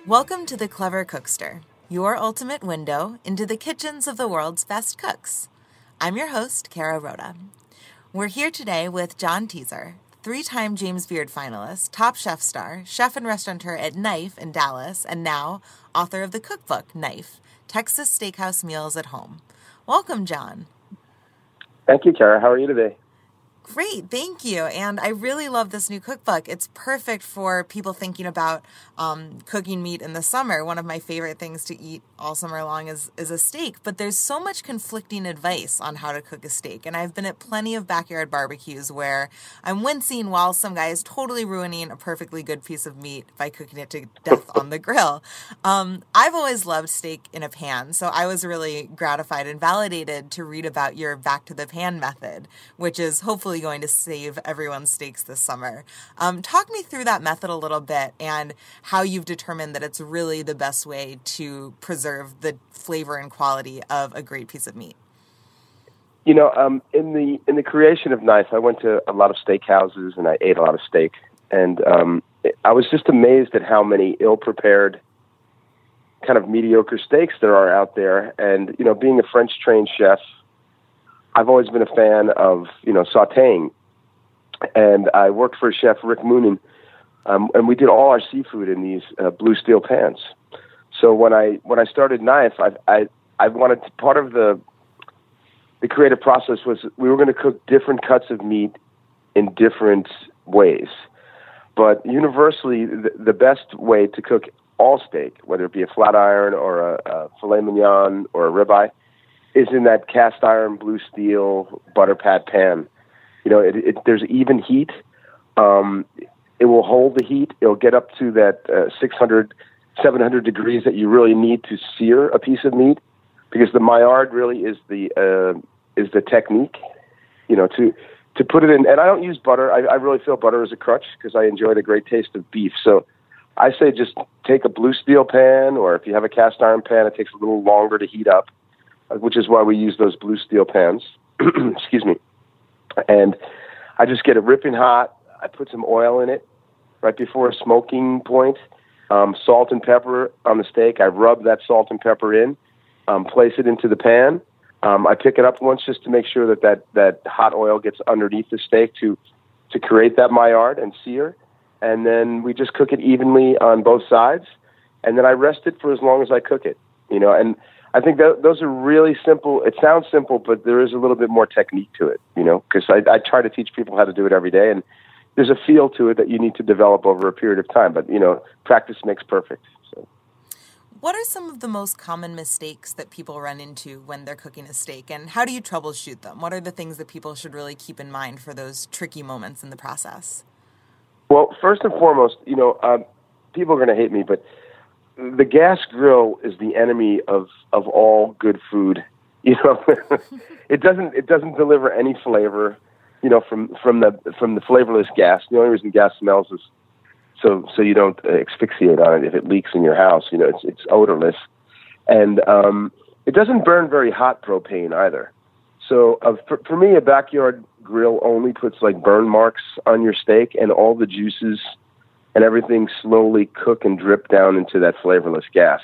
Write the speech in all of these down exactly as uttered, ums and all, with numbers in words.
Welcome to the Clever Cookster, your ultimate window into the kitchens of the world's best cooks. I'm your host, Kara Rhoda. We're here today with John Teaser, three-time James Beard finalist, Top Chef star, chef and restaurateur at Knife in Dallas, and now author of the cookbook, Knife, Texas Steakhouse Meals at Home. Welcome, John. Thank you, Kara. How are you today? Great, thank you. And I really love this new cookbook. It's perfect for people thinking about um, cooking meat in the summer. One of my favorite things to eat all summer long is, is a steak. But there's so much conflicting advice on how to cook a steak. And I've been at plenty of backyard barbecues where I'm wincing while some guy is totally ruining a perfectly good piece of meat by cooking it to death on the grill. Um, I've always loved steak in a pan, so I was really gratified and validated to read about your back to the pan method, which is hopefully going to save everyone's steaks this summer. Um, talk me through that method a little bit and how you've determined that it's really the best way to preserve the flavor and quality of a great piece of meat. You know, um, in the in the creation of Knife, I went to a lot of steakhouses and I ate a lot of steak, and um, I was just amazed at how many ill-prepared, kind of mediocre steaks there are out there. And you know, being a French-trained chef, I've always been a fan of, you know, sautéing. And I worked for Chef Rick Moonen, um, and we did all our seafood in these uh, blue steel pans. So when I when I started Knife, I I, I wanted to, part of the the creative process was we were going to cook different cuts of meat in different ways. But universally, the, the best way to cook all steak, whether it be a flat iron or a, a filet mignon or a ribeye, is in that cast iron blue steel butter pat pan. You know, it, it, there's even heat. Um, it will hold the heat. It'll get up to that uh, six hundred, seven hundred degrees that you really need to sear a piece of meat, because the Maillard really is the uh, is the technique. You know, to to put it in. And I don't use butter. I, I really feel butter is a crutch because I enjoy the great taste of beef. So I say just take a blue steel pan, or if you have a cast iron pan, it takes a little longer to heat up, which is why we use those blue steel pans. Excuse me. And I just get it ripping hot. I put some oil in it right before a smoking point, um, salt and pepper on the steak. I rub that salt and pepper in, um, place it into the pan. Um, I pick it up once just to make sure that, that that hot oil gets underneath the steak to to create that Maillard and sear. And then we just cook it evenly on both sides. And then I rest it for as long as I cook it, you know, and I think that those are really simple. It sounds simple, but there is a little bit more technique to it, you know, because I, I try to teach people how to do it every day. And there's a feel to it that you need to develop over a period of time. But, you know, practice makes perfect. So. What are some of the most common mistakes that people run into when they're cooking a steak, and how do you troubleshoot them? What are the things that people should really keep in mind for those tricky moments in the process? Well, first and foremost, you know, um, people are going to hate me, but the gas grill is the enemy of, of all good food. You know, it doesn't it doesn't deliver any flavor, you know, from, from the from the flavorless gas. The only reason gas smells is so so you don't asphyxiate on it if it leaks in your house. You know, it's it's odorless, and um, it doesn't burn very hot propane either. So uh, for, for me, a backyard grill only puts like burn marks on your steak, and all the juices and everything slowly cook and drip down into that flavorless gas.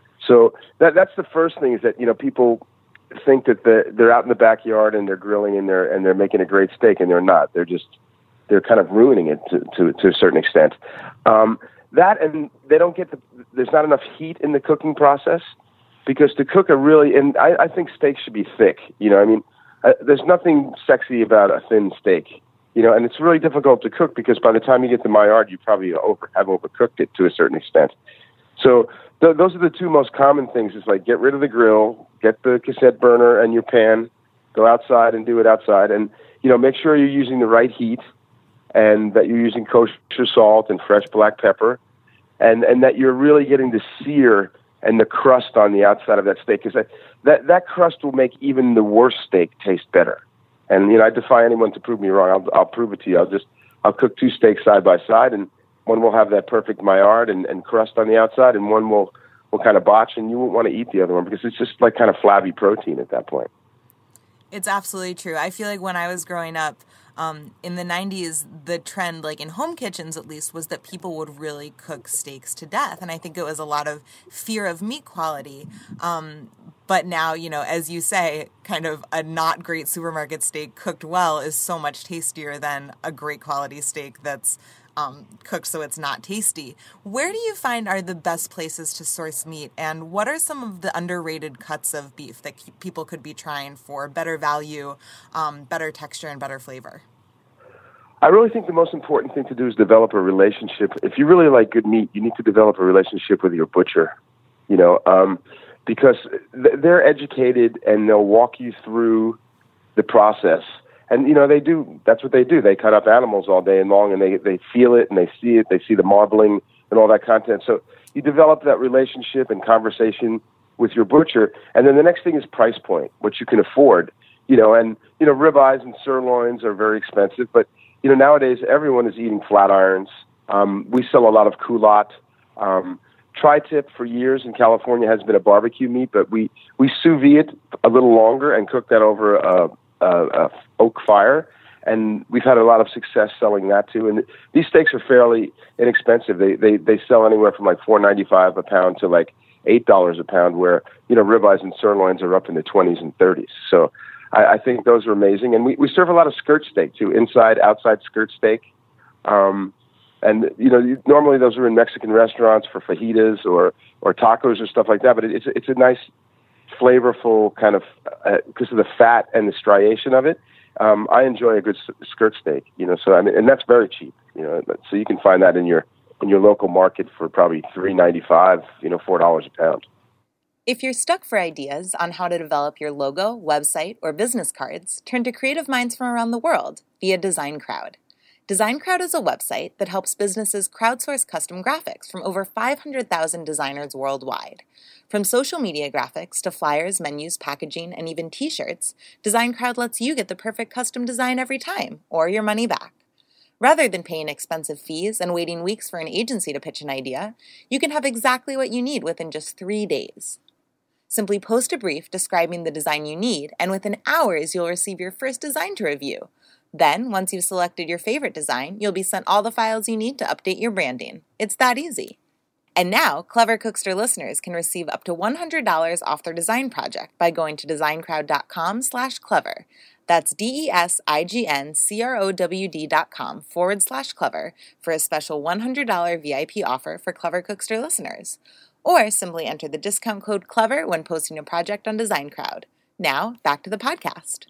So that that's the first thing, is that, you know, people think that the, they're out in the backyard and they're grilling and they're and they're making a great steak, and they're not. They're just they're kind of ruining it to to, to a certain extent. Um, that and they don't get the there's not enough heat in the cooking process, because to cook a really and I, I think steaks should be thick. You know, I mean, uh, there's nothing sexy about a thin steak. You know, and it's really difficult to cook because by the time you get the Maillard, you probably over, have overcooked it to a certain extent. So th- those are the two most common things. Is like, get rid of the grill, get the cassette burner and your pan, go outside and do it outside. And, you know, make sure you're using the right heat, and that you're using kosher salt and fresh black pepper, and, and that you're really getting the sear and the crust on the outside of that steak. Because that, that, that crust will make even the worst steak taste better. And, you know, I defy anyone to prove me wrong. I'll, I'll prove it to you. I'll just, I'll cook two steaks side by side, and one will have that perfect Maillard and, and crust on the outside, and one will, will kind of botch, and you won't want to eat the other one because it's just like kind of flabby protein at that point. It's absolutely true. I feel like when I was growing up, um, in the nineties, the trend, like in home kitchens at least, was that people would really cook steaks to death. And I think it was a lot of fear of meat quality. Um, but now, you know, as you say, kind of a not great supermarket steak cooked well is so much tastier than a great quality steak that's Um, cooked so it's not tasty. Where do you find are the best places to source meat, and what are some of the underrated cuts of beef that people could be trying for better value, um, better texture, and better flavor? I really think the most important thing to do is develop a relationship. If you really like good meat, you need to develop a relationship with your butcher, you know, um, because th- they're educated and they'll walk you through the process. And, you know, they do, that's what they do. They cut up animals all day long, and they, they feel it and they see it. They see the marbling and all that content. So you develop that relationship and conversation with your butcher. And then the next thing is price point, what you can afford, you know, and, you know, ribeyes and sirloins are very expensive. But, you know, nowadays everyone is eating flat irons. Um, we sell a lot of culotte. Um, Tri-tip for years in California has been a barbecue meat, but we, we sous vide it a little longer and cook that over a Uh, uh, oak fire, and we've had a lot of success selling that too. And these steaks are fairly inexpensive. They they they sell anywhere from like four ninety five a pound to like eight dollars a pound. Where you know ribeyes and sirloins are up in the twenties and thirties. So I, I think those are amazing. And we, we serve a lot of skirt steak too, inside outside skirt steak. Um, and you know you, normally those are in Mexican restaurants for fajitas or or tacos or stuff like that. But it, it's it's a nice, flavorful kind of, because uh, of the fat and the striation of it. Um, I enjoy a good s- skirt steak, you know, so I mean, and that's very cheap, you know, so you can find that in your, in your local market for probably three ninety-five, you know, four dollars a pound. If you're stuck for ideas on how to develop your logo, website, or business cards, turn to creative minds from around the world via DesignCrowd. DesignCrowd is a website that helps businesses crowdsource custom graphics from over five hundred thousand designers worldwide. From social media graphics to flyers, menus, packaging, and even t-shirts, DesignCrowd lets you get the perfect custom design every time, or your money back. Rather than paying expensive fees and waiting weeks for an agency to pitch an idea, you can have exactly what you need within just three days. Simply post a brief describing the design you need, and within hours you'll receive your first design to review. Then, once you've selected your favorite design, you'll be sent all the files you need to update your branding. It's that easy. And now, Clever Cookster listeners can receive up to one hundred dollars off their design project by going to designcrowd.com slash clever. That's D-E-S-I-G-N-C-R-O-W-D dot com forward slash clever for a special one hundred dollars V I P offer for Clever Cookster listeners. Or simply enter the discount code CLEVER when posting a project on DesignCrowd. Now, back to the podcast.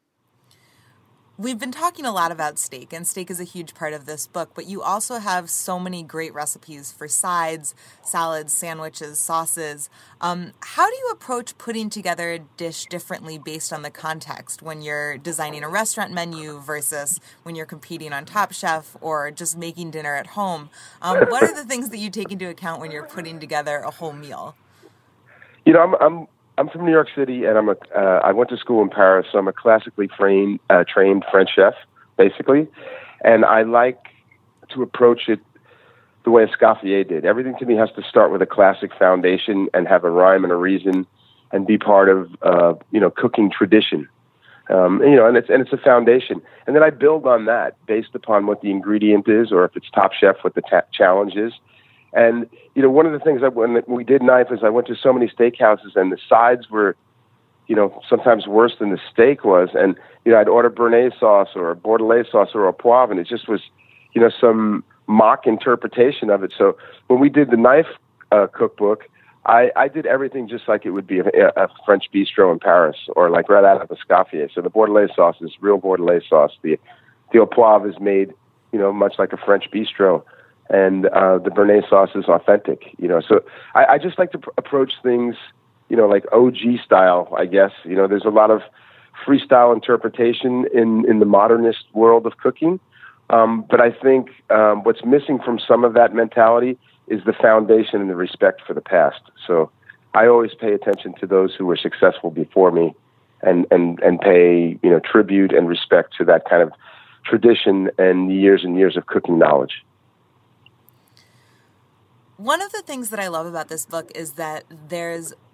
We've been talking a lot about steak, and steak is a huge part of this book, but you also have so many great recipes for sides, salads, sandwiches, sauces. Um, how do you approach putting together a dish differently based on the context when you're designing a restaurant menu versus when you're competing on Top Chef or just making dinner at home? Um, what are the things that you take into account when you're putting together a whole meal? You know, I'm... I'm I'm from New York City, and I'm a. Uh, I went to school in Paris, so I'm a classically trained, uh, trained French chef, basically. And I like to approach it the way Escoffier did. Everything to me has to start with a classic foundation and have a rhyme and a reason, and be part of uh, you know cooking tradition. Um, and, you know, and it's and it's a foundation, and then I build on that based upon what the ingredient is, or if it's Top Chef, what the ta- challenge is. And, you know, one of the things that when we did Knife is I went to so many steakhouses, and the sides were, you know, sometimes worse than the steak was. And, you know, I'd order Béarnaise sauce or a Bordelaise sauce or a poivre, and it just was, you know, some mock interpretation of it. So when we did the Knife uh, cookbook, I, I did everything just like it would be a, a French bistro in Paris, or like right out of Escoffier. So the Bordelaise sauce is real Bordelaise sauce. The, the au poivre is made, you know, much like a French bistro. And uh, the Béarnaise sauce is authentic, you know. So I, I just like to pr- approach things, you know, like O G style, I guess. You know, there's a lot of freestyle interpretation in, in the modernist world of cooking. Um, but I think um, what's missing from some of that mentality is the foundation and the respect for the past. So I always pay attention to those who were successful before me, and, and, and pay, you know, tribute and respect to that kind of tradition and years and years of cooking knowledge. One of the things that I love about this book is that there's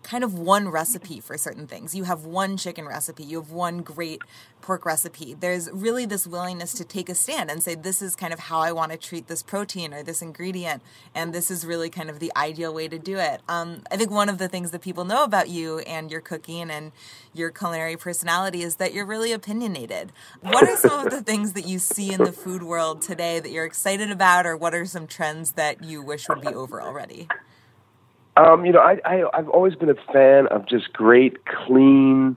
kind of one recipe for certain things. You have one chicken recipe. You have one great pork recipe. There's really this willingness to take a stand and say, this is kind of how I want to treat this protein or this ingredient, and this is really kind of the ideal way to do it. Um, I think one of the things that people know about you and your cooking and your culinary personality is that you're really opinionated. What are some of the things that you see in the food world today that you're excited about, or what are some trends that you wish would be over already? Um, you know, I, I, I've always been a fan of just great, clean,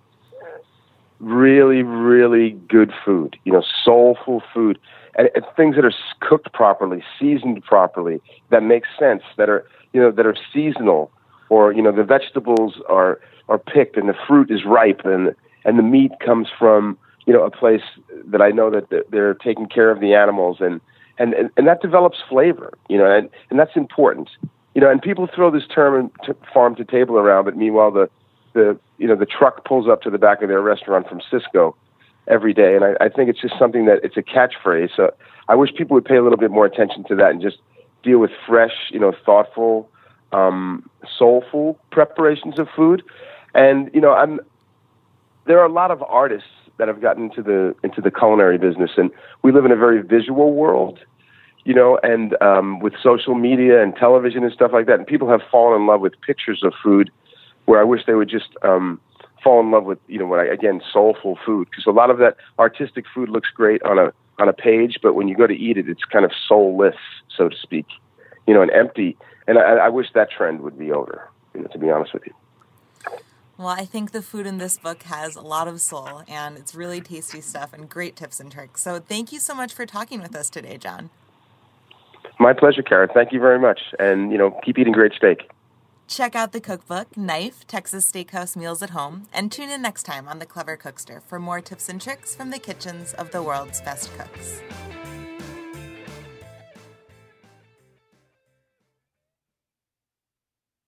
really, really good food, you know, soulful food, and, and things that are cooked properly, seasoned properly, that make sense, that are, you know, that are seasonal, or, you know, the vegetables are, are picked and the fruit is ripe, and, and the meat comes from, you know, a place that I know that they're taking care of the animals, and, and, and, and that develops flavor, you know, and, and that's important. You know, and people throw this term t- farm to table around, but meanwhile the, the you know the truck pulls up to the back of their restaurant from Cisco every day, and I, I think it's just something that it's a catchphrase. So I wish people would pay a little bit more attention to that and just deal with fresh, you know, thoughtful, um, soulful preparations of food. And you know, I'm there are a lot of artists that have gotten into the into the culinary business, and we live in a very visual world. You know, and um, with social media and television and stuff like that, and people have fallen in love with pictures of food, where I wish they would just um, fall in love with, you know, what I, again, soulful food, because a lot of that artistic food looks great on a on a page, but when you go to eat it, it's kind of soulless, so to speak, you know, and empty. And I, I wish that trend would be over, you know, to be honest with you. Well, I think the food in this book has a lot of soul, and it's really tasty stuff and great tips and tricks. So thank you so much for talking with us today, John. My pleasure, Karen. Thank you very much. And, you know, keep eating great steak. Check out the cookbook, Knife, Texas Steakhouse Meals at Home, and tune in next time on The Clever Cookster for more tips and tricks from the kitchens of the world's best cooks.